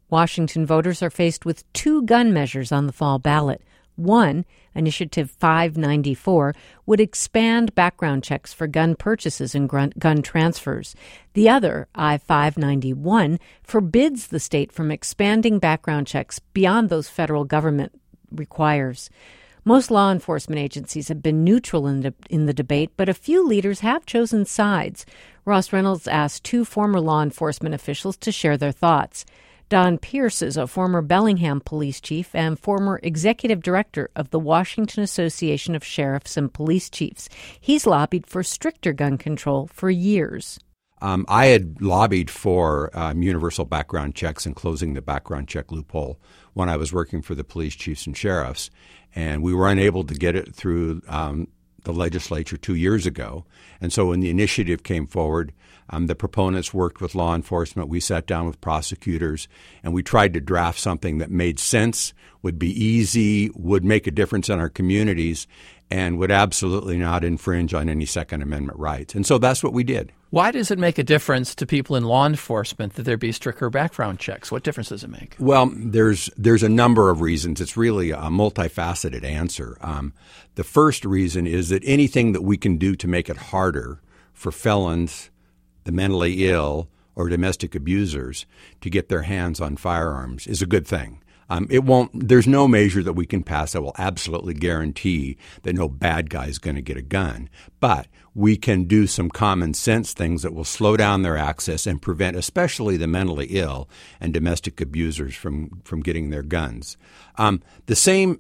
Washington voters are faced with two gun measures on the fall ballot. One, Initiative 594, would expand background checks for gun purchases and gun transfers. The other, I-591, forbids the state from expanding background checks beyond those federal government requires. Most law enforcement agencies have been neutral in the debate, but a few leaders have chosen sides. Ross Reynolds asked two former law enforcement officials to share their thoughts. Don Pierce is a former Bellingham police chief and former executive director of the Washington Association of Sheriffs and Police Chiefs. He's lobbied for stricter gun control for years. I had lobbied for universal background checks and closing the background check loophole when I was working for the police chiefs and sheriffs, and we were unable to get it through the legislature 2 years ago. And so when the initiative came forward, the proponents worked with law enforcement. We sat down with prosecutors, and we tried to draft something that made sense, would be easy, would make a difference in our communities, and would absolutely not infringe on any Second Amendment rights. And so that's what we did. Why does it make a difference to people in law enforcement that there be stricter background checks? What difference does it make? Well, there's a number of reasons. It's really a multifaceted answer. The first reason is that anything that we can do to make it harder for felons, the mentally ill, or domestic abusers to get their hands on firearms is a good thing. There's no measure that we can pass that will absolutely guarantee that no bad guy is going to get a gun. But we can do some common sense things that will slow down their access and prevent especially the mentally ill and domestic abusers from getting their guns. The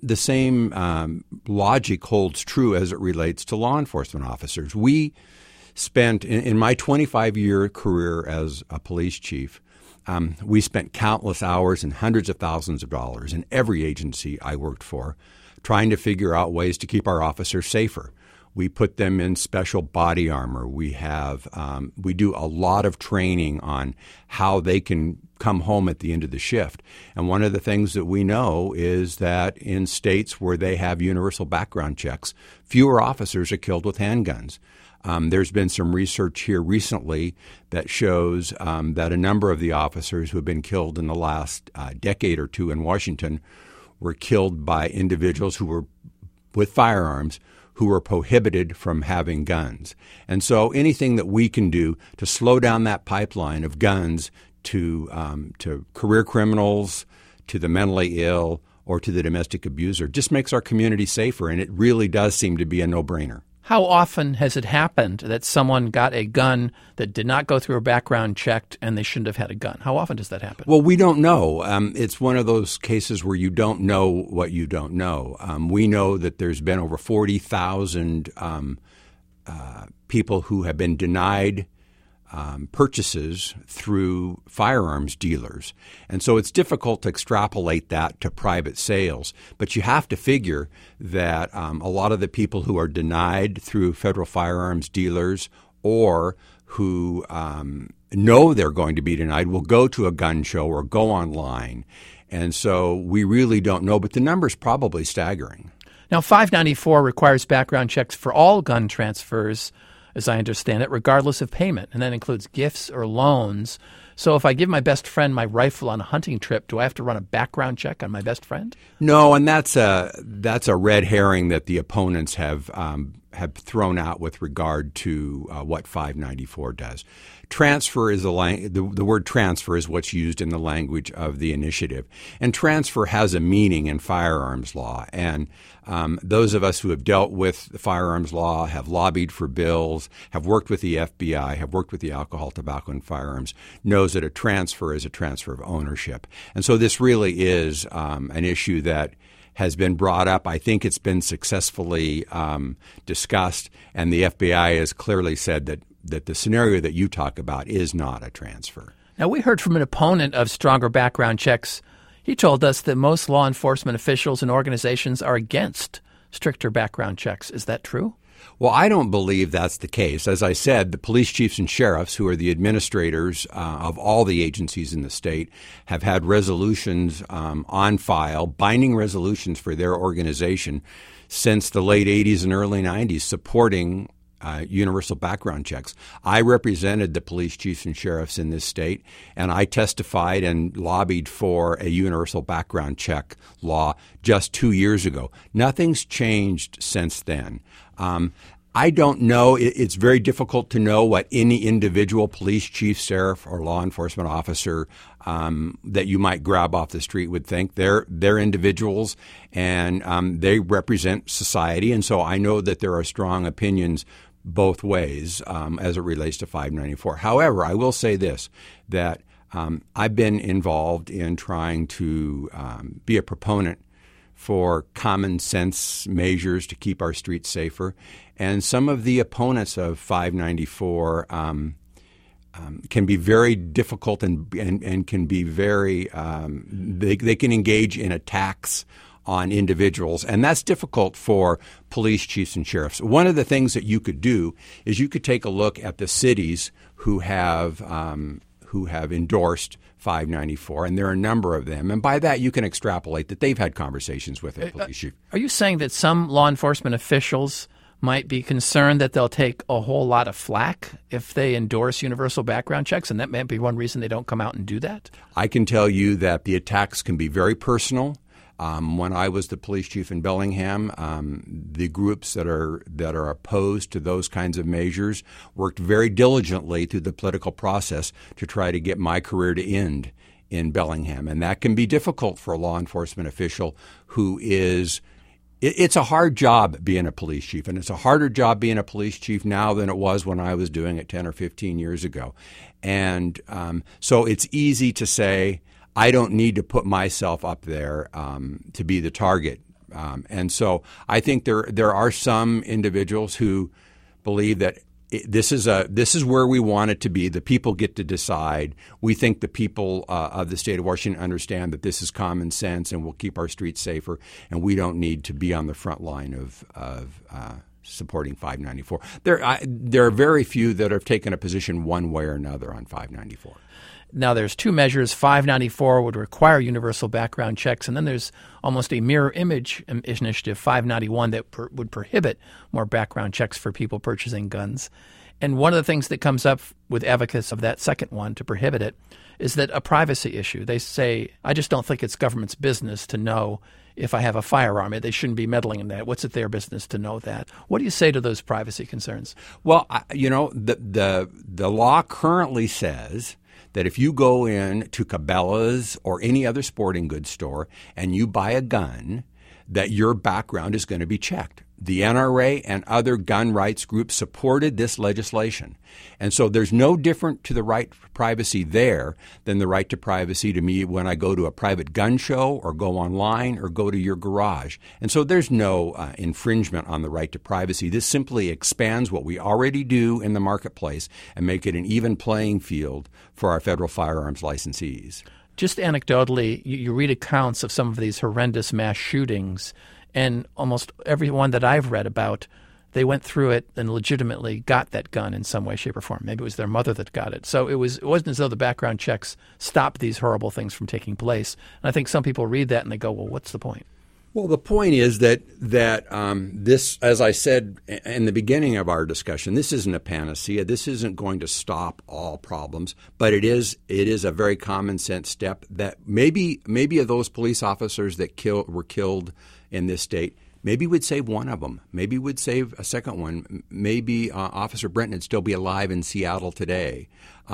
same logic holds true as it relates to law enforcement officers. We spent, in my 25-year career as a police chief, we spent countless hours and hundreds of thousands of dollars in every agency I worked for trying to figure out ways to keep our officers safer. We put them in special body armor. We do a lot of training on how they can come home at the end of the shift. And one of the things that we know is that in states where they have universal background checks, fewer officers are killed with handguns. There's been some research here recently that shows that a number of the officers who have been killed in the last decade or two in Washington were killed by individuals who were with firearms who were prohibited from having guns. And so anything that we can do to slow down that pipeline of guns to career criminals, to the mentally ill, or to the domestic abuser just makes our community safer, and it really does seem to be a no-brainer. How often has it happened that someone got a gun that did not go through a background check and they shouldn't have had a gun? How often does that happen? Well, we don't know. It's one of those cases where you don't know what you don't know. We know that there's been over 40,000 people who have been denied purchases through firearms dealers. And so it's difficult to extrapolate that to private sales. But you have to figure that a lot of the people who are denied through federal firearms dealers or who know they're going to be denied will go to a gun show or go online. And so we really don't know, but the number's probably staggering. Now, 594 requires background checks for all gun transfers, as I understand it, regardless of payment, and that includes gifts or loans. So if I give my best friend my rifle on a hunting trip, do I have to run a background check on my best friend? No, and that's a red herring that the opponents have thrown out with regard to what 594 does. Transfer is the word transfer is what's used in the language of the initiative, and transfer has a meaning in firearms law. And those of us who have dealt with the firearms law, have lobbied for bills, have worked with the FBI, have worked with the Alcohol, Tobacco, and Firearms, knows that a transfer is a transfer of ownership. And so this really is an issue that has been brought up. I think it's been successfully discussed, and the FBI has clearly said that the scenario that you talk about is not a transfer. Now, we heard from an opponent of stronger background checks. He told us that most law enforcement officials and organizations are against stricter background checks. Is that true? Well, I don't believe that's the case. As I said, the police chiefs and sheriffs, who are the administrators of all the agencies in the state, have had resolutions on file, binding resolutions for their organization since the late 80s and early 90s supporting universal background checks. I represented the police chiefs and sheriffs in this state, and I testified and lobbied for a universal background check law just 2 years ago. Nothing's changed since then. I don't know. It's very difficult to know what any individual police chief, sheriff, or law enforcement officer that you might grab off the street would think. They're individuals, and they represent society. And so I know that there are strong opinions both ways as it relates to 594. However, I will say this, that I've been involved in trying to be a proponent for common sense measures to keep our streets safer. And some of the opponents of 594 can be very difficult and can be very they can engage in attacks on individuals, and that's difficult for police chiefs and sheriffs. One of the things that you could do is you could take a look at the cities who have endorsed 594, and there are a number of them. And by that, you can extrapolate that they've had conversations with the police chief. Are you saying that some law enforcement officials might be concerned that they'll take a whole lot of flack if they endorse universal background checks, and that might be one reason they don't come out and do that? I can tell you that the attacks can be very personal. When I was the police chief in Bellingham, the groups that are opposed to those kinds of measures worked very diligently through the political process to try to get my career to end in Bellingham. And that can be difficult for a law enforcement official who is – it's a hard job being a police chief, and it's a harder job being a police chief now than it was when I was doing it 10 or 15 years ago. And so it's easy to say – I don't need to put myself up there to be the target. And so I think there are some individuals who believe that this is where we want it to be. The people get to decide. We think the people of the state of Washington understand that this is common sense and will keep our streets safer, and we don't need to be on the front line of supporting 594. There are very few that have taken a position one way or another on 594. Now, there's two measures. 594 would require universal background checks, and then there's almost a mirror image initiative, 591, that would prohibit more background checks for people purchasing guns. And one of the things that comes up with advocates of that second one to prohibit it is that a privacy issue. They say, I just don't think it's government's business to know if I have a firearm. They shouldn't be meddling in that. What's it their business to know that? What do you say to those privacy concerns? Well, the law currently says that if you go in to Cabela's or any other sporting goods store and you buy a gun, that your background is going to be checked. The NRA and other gun rights groups supported this legislation. And so there's no different to the right to privacy there than the right to privacy to me when I go to a private gun show or go online or go to your garage. And so there's no infringement on the right to privacy. This simply expands what we already do in the marketplace and make it an even playing field for our federal firearms licensees. Just anecdotally, you read accounts of some of these horrendous mass shootings, and almost every one that I've read about, they went through it and legitimately got that gun in some way, shape, or form. Maybe it was their mother that got it. So it wasn't as though the background checks stopped these horrible things from taking place. And I think some people read that and they go, well, what's the point? Well, the point is that this, as I said in the beginning of our discussion, this isn't a panacea. This isn't going to stop all problems, but it is a very common sense step that maybe of those police officers that were killed in this state, maybe would save one of them. Maybe would save a second one. Maybe Officer Brenton would still be alive in Seattle today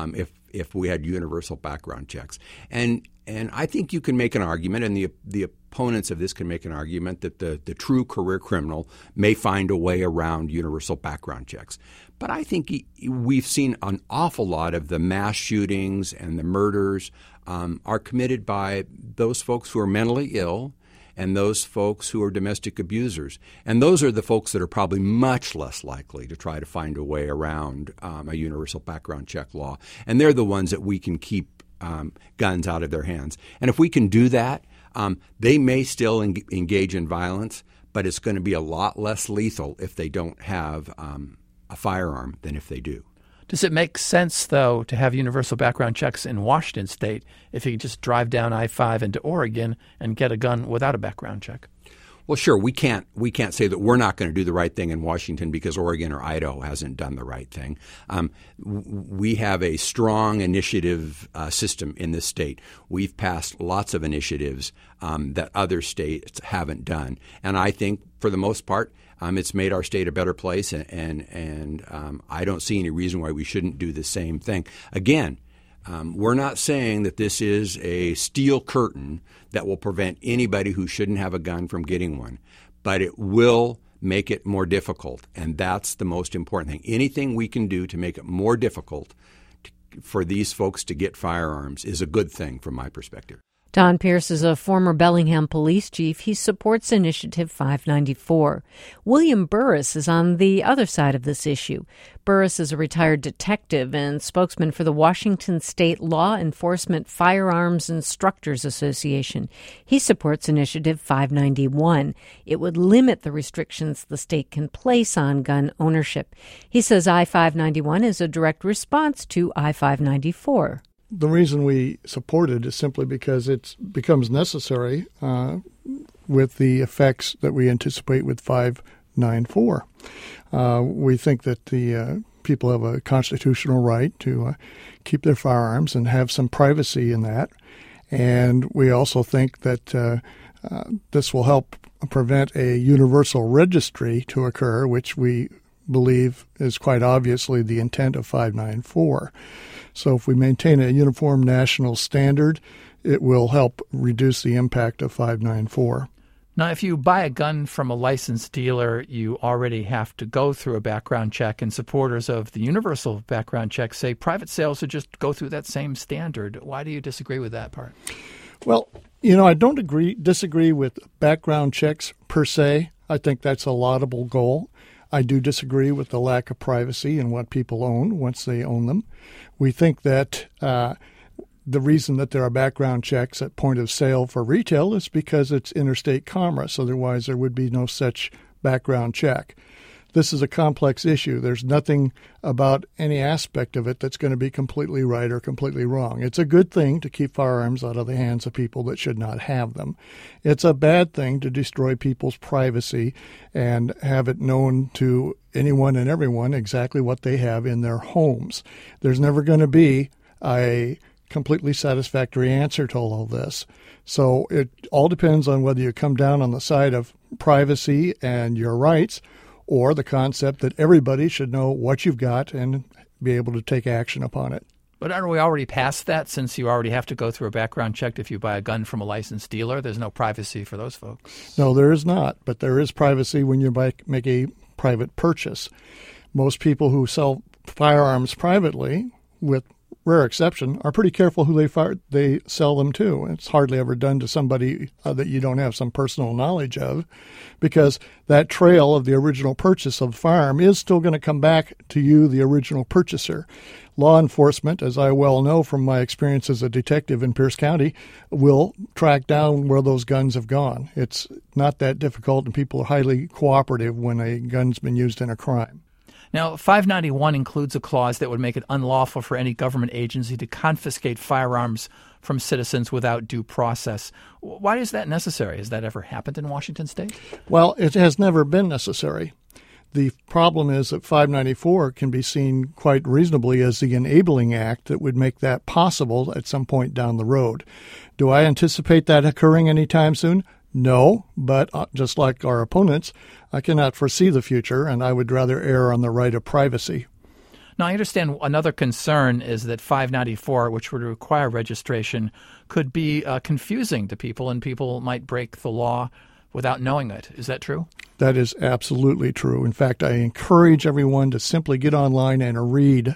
if we had universal background checks. And I think you can make an argument, and the opponents of this can make an argument that the true career criminal may find a way around universal background checks. But I think we've seen an awful lot of the mass shootings and the murders are committed by those folks who are mentally ill and those folks who are domestic abusers. And those are the folks that are probably much less likely to try to find a way around a universal background check law. And they're the ones that we can keep guns out of their hands. And if we can do that, they may still engage in violence, but it's going to be a lot less lethal if they don't have a firearm than if they do. Does it make sense, though, to have universal background checks in Washington State if you could just drive down I-5 into Oregon and get a gun without a background check? Well, sure, we can't say that we're not going to do the right thing in Washington because Oregon or Idaho hasn't done the right thing. We have a strong initiative system in this state. We've passed lots of initiatives that other states haven't done, and I think for the most part, it's made our state a better place, and I don't see any reason why we shouldn't do the same thing. Again, we're not saying that this is a steel curtain that will prevent anybody who shouldn't have a gun from getting one, but it will make it more difficult, and that's the most important thing. Anything we can do to make it more difficult for these folks to get firearms is a good thing from my perspective. Don Pierce is a former Bellingham police chief. He supports Initiative 594. William Burris is on the other side of this issue. Burris is a retired detective and spokesman for the Washington State Law Enforcement Firearms Instructors Association. He supports Initiative 591. It would limit the restrictions the state can place on gun ownership. He says I-591 is a direct response to I-594. The reason we support it is simply because it becomes necessary with the effects that we anticipate with 594. We think that the people have a constitutional right to keep their firearms and have some privacy in that. And we also think that this will help prevent a universal registry to occur, which we believe is quite obviously the intent of 594. So if we maintain a uniform national standard, it will help reduce the impact of 594. Now, if you buy a gun from a licensed dealer, you already have to go through a background check, and supporters of the universal background check say private sales should just go through that same standard. Why do you disagree with that part? Well, I don't disagree with background checks per se. I think that's a laudable goal. I do disagree with the lack of privacy in what people own once they own them. We think that the reason that there are background checks at point of sale for retail is because it's interstate commerce. Otherwise, there would be no such background check. This is a complex issue. There's nothing about any aspect of it that's going to be completely right or completely wrong. It's a good thing to keep firearms out of the hands of people that should not have them. It's a bad thing to destroy people's privacy and have it known to anyone and everyone exactly what they have in their homes. There's never going to be a completely satisfactory answer to all of this. So it all depends on whether you come down on the side of privacy and your rights, or the concept that everybody should know what you've got and be able to take action upon it. But aren't we already past that, since you already have to go through a background check if you buy a gun from a licensed dealer? There's no privacy for those folks. No, there is not, but there is privacy when you make a private purchase. Most people who sell firearms privately, with rare exception, are pretty careful who they sell them to. It's hardly ever done to somebody that you don't have some personal knowledge of, because that trail of the original purchase of the firearm is still going to come back to you, the original purchaser. Law enforcement, as I well know from my experience as a detective in Pierce County, will track down where those guns have gone. It's not that difficult, and people are highly cooperative when a gun's been used in a crime. Now, 591 includes a clause that would make it unlawful for any government agency to confiscate firearms from citizens without due process. Why is that necessary? Has that ever happened in Washington State? Well, it has never been necessary. The problem is that 594 can be seen quite reasonably as the enabling act that would make that possible at some point down the road. Do I anticipate that occurring anytime soon? No, but just like our opponents, I cannot foresee the future, and I would rather err on the right of privacy. Now, I understand another concern is that 594, which would require registration, could be confusing to people, and people might break the law without knowing it. Is that true? That is absolutely true. In fact, I encourage everyone to simply get online and read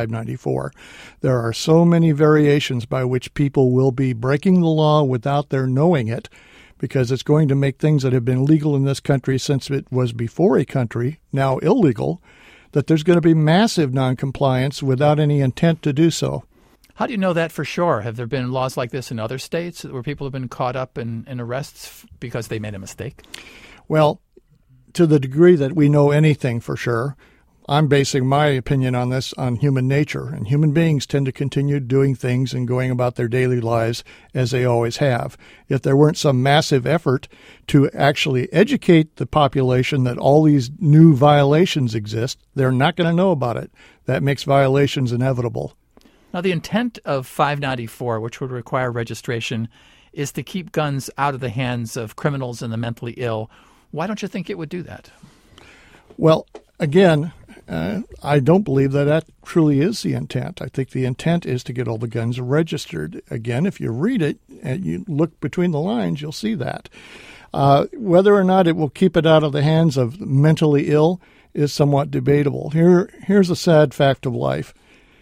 594. There are so many variations by which people will be breaking the law without their knowing it, because it's going to make things that have been legal in this country since it was before a country, now illegal, that there's going to be massive noncompliance without any intent to do so. How do you know that for sure? Have there been laws like this in other states where people have been caught up in arrests because they made a mistake? Well, to the degree that we know anything for sure, I'm basing my opinion on this on human nature, and human beings tend to continue doing things and going about their daily lives as they always have. If there weren't some massive effort to actually educate the population that all these new violations exist, they're not going to know about it. That makes violations inevitable. Now, the intent of 594, which would require registration, is to keep guns out of the hands of criminals and the mentally ill. Why don't you think it would do that? Well, again, I don't believe that truly is the intent. I think the intent is to get all the guns registered. Again, if you read it and you look between the lines, you'll see that. Whether or not it will keep it out of the hands of mentally ill is somewhat debatable. Here's a sad fact of life.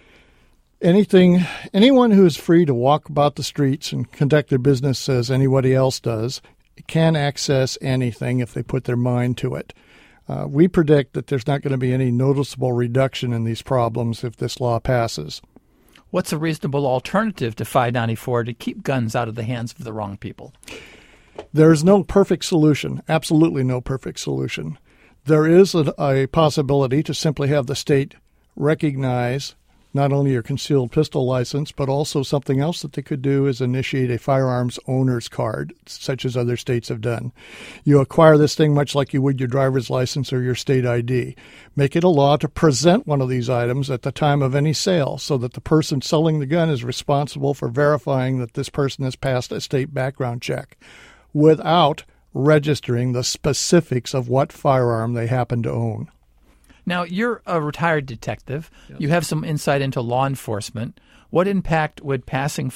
Anyone who is free to walk about the streets and conduct their business as anybody else does can access anything if they put their mind to it. We predict that there's not going to be any noticeable reduction in these problems if this law passes. What's a reasonable alternative to 594 to keep guns out of the hands of the wrong people? There's no perfect solution, absolutely no perfect solution. There is a possibility to simply have the state recognize not only your concealed pistol license, but also something else that they could do is initiate a firearms owner's card, such as other states have done. You acquire this thing much like you would your driver's license or your state ID. Make it a law to present one of these items at the time of any sale so that the person selling the gun is responsible for verifying that this person has passed a state background check without registering the specifics of what firearm they happen to own. Now, you're a retired detective. Yes. You have some insight into law enforcement. What impact would passing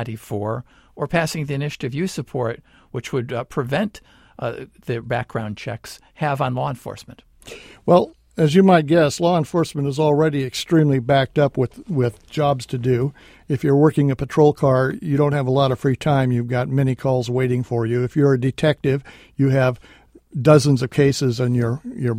594 or passing the initiative you support, which would prevent the background checks, have on law enforcement? Well, as you might guess, law enforcement is already extremely backed up with jobs to do. If you're working a patrol car, you don't have a lot of free time. You've got many calls waiting for you. If you're a detective, you have dozens of cases on your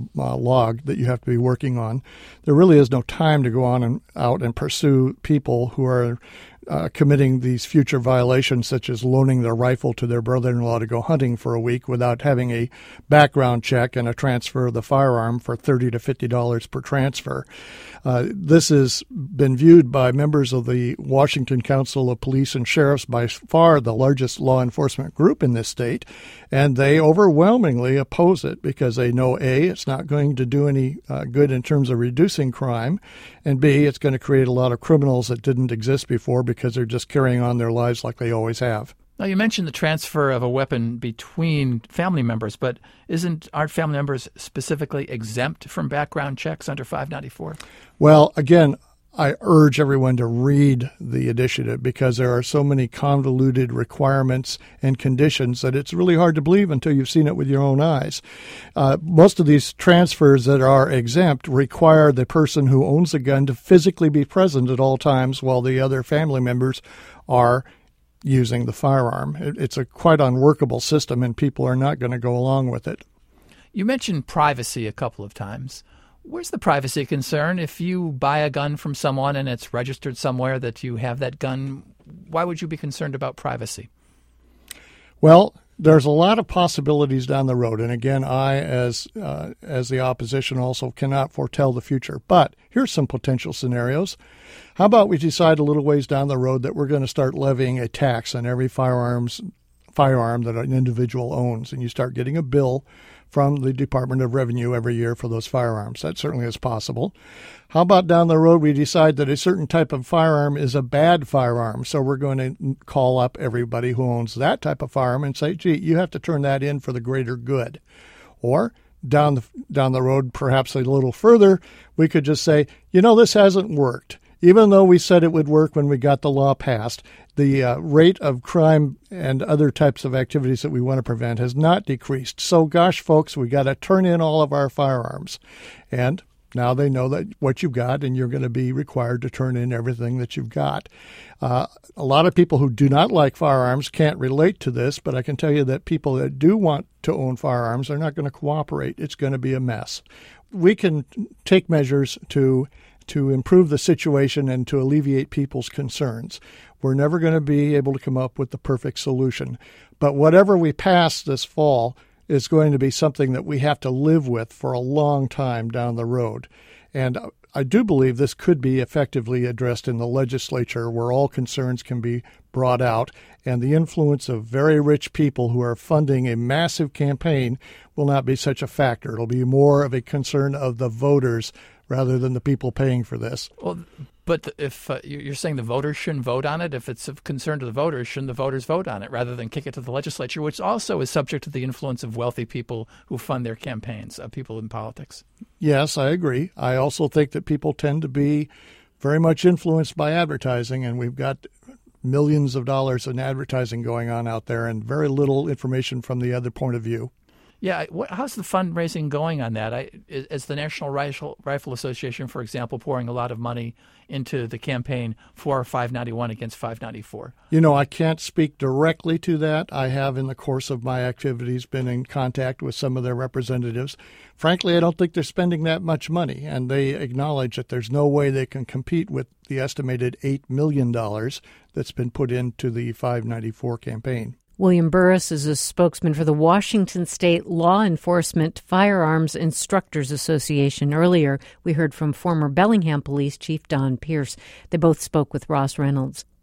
log that you have to be working on. There really is no time to go on and out and pursue people who are committing these future violations, such as loaning their rifle to their brother-in-law to go hunting for a week without having a background check and a transfer of the firearm for $30 to $50 per transfer. This has been viewed by members of the Washington Council of Police and Sheriffs, by far the largest law enforcement group in this state, and they overwhelmingly oppose it because they know, A, it's not going to do any good in terms of reducing crime, and B, it's going to create a lot of criminals that didn't exist before because they're just carrying on their lives like they always have. Now, you mentioned the transfer of a weapon between family members, but aren't family members specifically exempt from background checks under 594? Well, again, I urge everyone to read the initiative because there are so many convoluted requirements and conditions that it's really hard to believe until you've seen it with your own eyes. Most of these transfers that are exempt require the person who owns the gun to physically be present at all times while the other family members are using the firearm. It's a quite unworkable system, and people are not going to go along with it. You mentioned privacy a couple of times. Where's the privacy concern? If you buy a gun from someone and it's registered somewhere that you have that gun, why would you be concerned about privacy? Well, there's a lot of possibilities down the road. And again, I, as the opposition, also cannot foretell the future. But here's some potential scenarios. How about we decide a little ways down the road that we're going to start levying a tax on every firearm that an individual owns, and you start getting a bill from the Department of Revenue every year for those firearms. That certainly is possible. How about down the road we decide that a certain type of firearm is a bad firearm, so we're going to call up everybody who owns that type of firearm and say, gee, you have to turn that in for the greater good. Or down the road, perhaps a little further, we could just say, this hasn't worked. Even though we said it would work when we got the law passed, the rate of crime and other types of activities that we want to prevent has not decreased. So, gosh, folks, we got to turn in all of our firearms. And now they know that what you've got, and you're going to be required to turn in everything that you've got. A lot of people who do not like firearms can't relate to this, but I can tell you that people that do want to own firearms are not going to cooperate. It's going to be a mess. We can take measures to improve the situation and to alleviate people's concerns. We're never going to be able to come up with the perfect solution. But whatever we pass this fall is going to be something that we have to live with for a long time down the road. And I do believe this could be effectively addressed in the legislature where all concerns can be brought out, and the influence of very rich people who are funding a massive campaign will not be such a factor. It'll be more of a concern of the voters rather than the people paying for this. Well, but if you're saying the voters shouldn't vote on it, if it's of concern to the voters, shouldn't the voters vote on it rather than kick it to the legislature, which also is subject to the influence of wealthy people who fund their campaigns, people in politics? Yes, I agree. I also think that people tend to be very much influenced by advertising, and we've got millions of dollars in advertising going on out there and very little information from the other point of view. Yeah, how's the fundraising going on that? Is the National Rifle Association, for example, pouring a lot of money into the campaign for 591 against 594? You know, I can't speak directly to that. I have, in the course of my activities, been in contact with some of their representatives. Frankly, I don't think they're spending that much money, and they acknowledge that there's no way they can compete with the estimated $8 million that's been put into the 594 campaign. William Burris is a spokesman for the Washington State Law Enforcement Firearms Instructors Association. Earlier, we heard from former Bellingham Police Chief Don Pierce. They both spoke with Ross Reynolds.